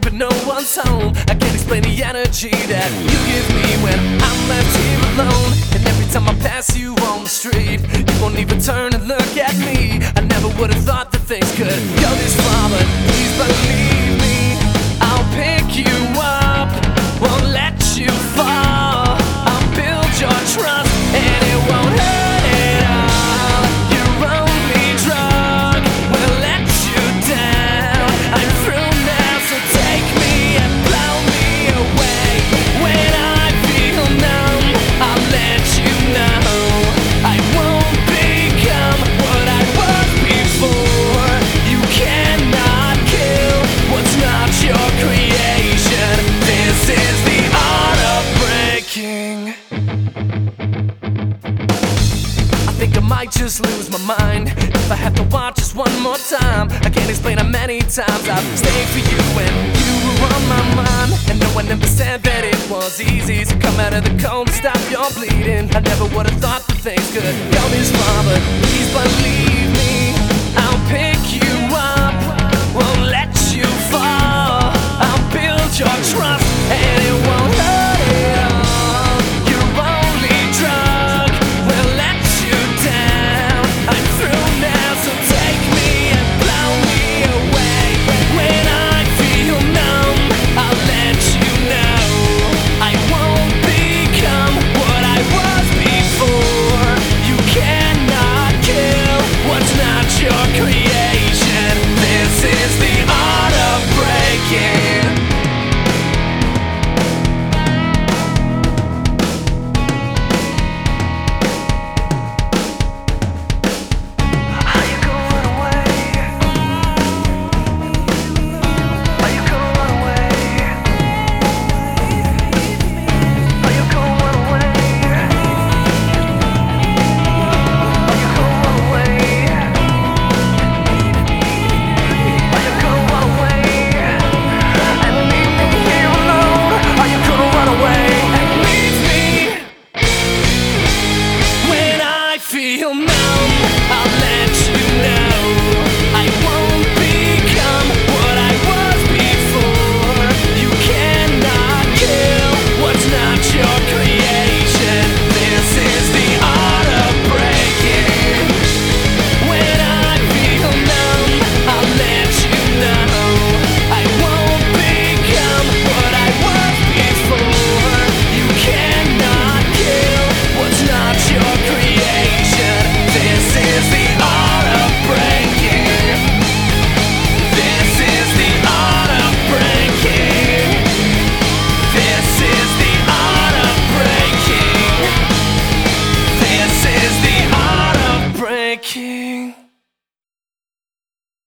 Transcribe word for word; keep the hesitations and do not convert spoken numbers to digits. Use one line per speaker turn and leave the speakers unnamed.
but no one's home. I can't explain the energy that you give me when I'm left here alone. And every time I pass you on the street, you won't even turn and look at me. I never would have thought that things could go this far, but please believe me, I'll pick you up, won't let you fall. I'll build your trust and it won't hurt at all. Your only drug will let you down. I'm through now, so take me and blow me away. When I feel numb, I'll let you know I won't become what I was before. You cannot kill what's not your creation. This is the art of breaking. I think I might just lose my mind if I have to watch this one more time. I can't explain how many times I've stayed for you when you were on my mind. And no one ever said that it was easy to come out of the cold and stop your bleeding. I never would have thought that things could go this far, but please believe me, I'll pick you up, won't let you fall. I'll build your trust and it won't hurt at all. Your only drug will let you down. I'm through now, so take me and blow me away. When I feel numb, I'll let you know I won't become what I was before. You cannot kill what's not your creation. This is the art of breaking. Feel numb, I'll let you know I won't become what I was before. You cannot kill what's not your creation. This is the art of breaking. When I feel numb, I'll let you know I won't become what I was before. You cannot kill what's not your creation. This is the art of breaking. This is the art of breaking. This is the art of breaking. This is the art of breaking.